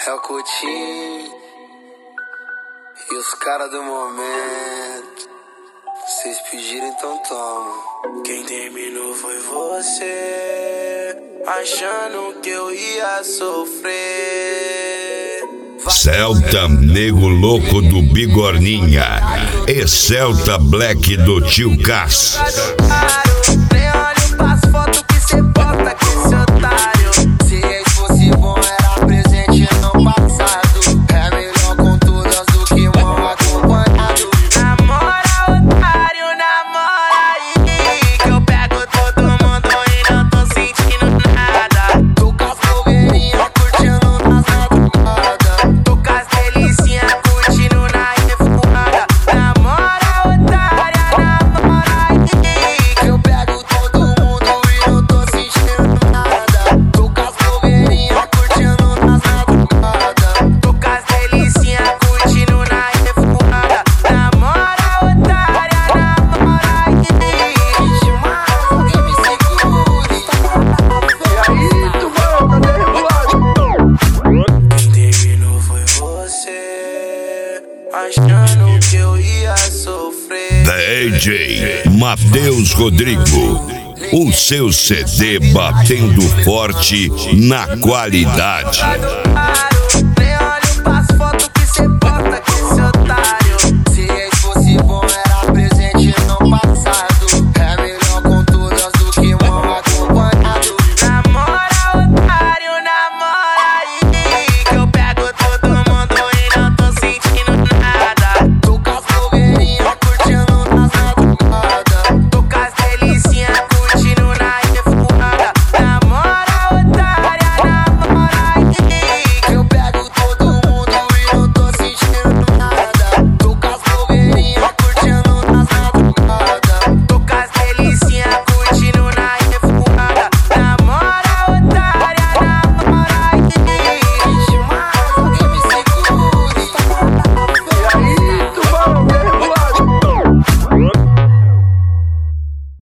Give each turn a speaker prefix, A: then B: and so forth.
A: É o Coutinho e os caras do momento. Vocês pediram, então toma. Quem terminou foi você, achando que eu ia sofrer.
B: Celta Nego Louco do Bigorninha e Celta Black do Tio Cass.
A: Nem olho pras fotos que cê posta com esse otário. Se ex fosse bom era presente no passado. É melhor com todas do que mal acompanhado. Namora, otário, namora aí, que eu pego todo mundo e não tô sentindo nada. Tô com as blogueirinhas curtindo nas madrugadas. Tô com as delicinhas curtindo na revoada. Namora, otária, namora aí, que eu pego todo mundo e não tô sentindo nada. Tô com as blogueirinhas curtindo nas madrugadas. Tô com as delicinhas curtindo na revoada. Namora, otária, namora aí. Demais, alguém me segure. E aí, tu vai, cadê revoado? Quem terminou foi você, achando que eu ia sofrer.
B: DJ Matheus Rodrigo, o seu CD batendo forte na qualidade.